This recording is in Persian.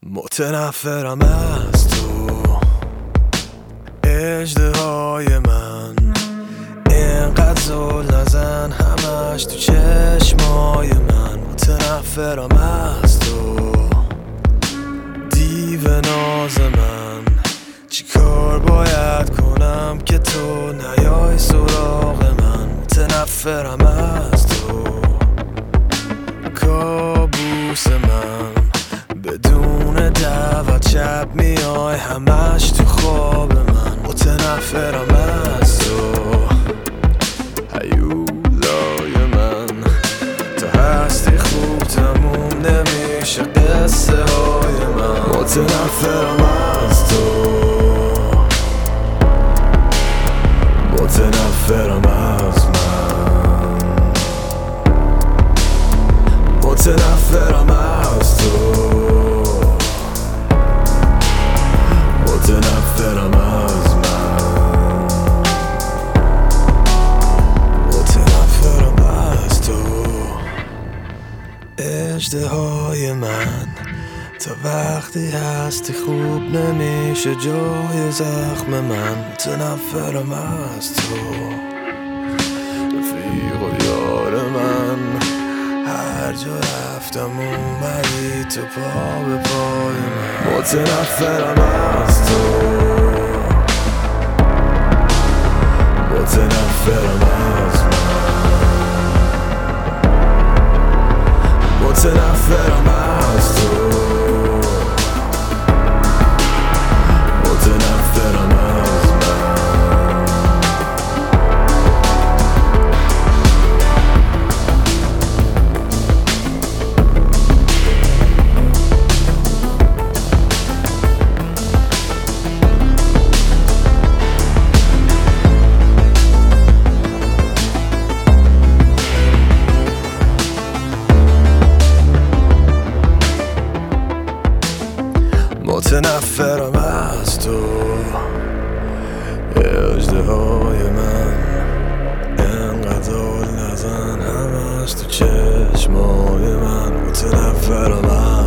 متنفرم از تو اژدهای من، اینقدر زل نزن همش تو چشمای من. متنفرم از تو دیو ناز من، چی کار باید کنم که تو نیای سراغ من. متنفرم از تو کابوس من، بدون دعوت شب میای همش تو خواب من. متنفرم از تو هیولای من، تا هستی خوب تموم نمیشه قصه های من. متنفرم از تو، متنفرم از من، متنفرم از تو، متنفرم از من، متنفرم از تو. اژدهای من، تا وقتی هستی خوب نمیشه جای زخم من. متنفرم از تو رفیق و یار من، هر جا رفتم اومدی تو پا به پای من. متنفرم از تو، متنفرم از من، متنفرم از تو، متنفرم از من. متنفرم از تو اژدهای من، اینقدر زل نزن همش تو چشمای من. متنفرم